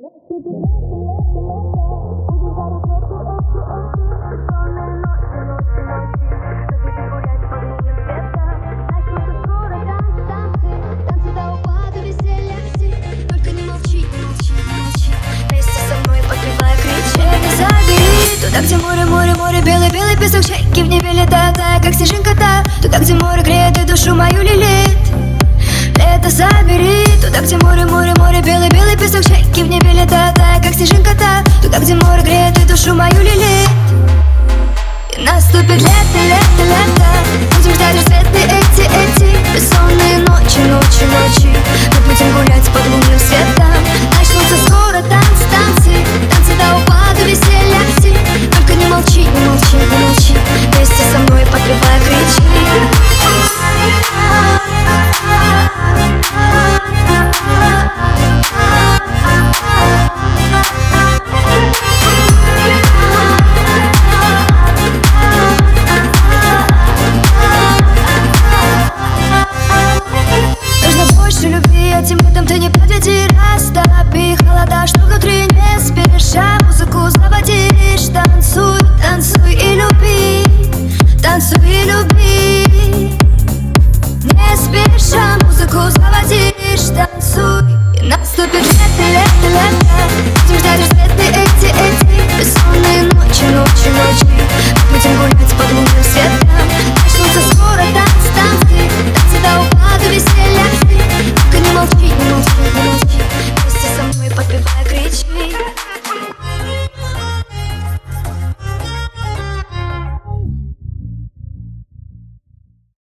Туда, где море, море, море, белый, белый песок, чайки в небе летают, тая, как снежинка-то. Туда, где море греет и душу мою лелеет. Лето забери. Туда, где море, море, море, белый, белый песок, чайки в небе летают, тая, как снежинка-то. Туда, где море греет и душу мою лелеет. И наступит лето, лето, лето. Будем ждать рассветы эти бессонные ночи, ночи, ночи. Мы будем гулять под лунным светом. Начнутся скоро танцы, танцы, танцы до упаду, веселья все. Только не молчи, не молчи, не молчи. Вместе со мной подпевай, кричи. Нужно больше любви, этим летом ты не подведи. Растопи холода, что внутри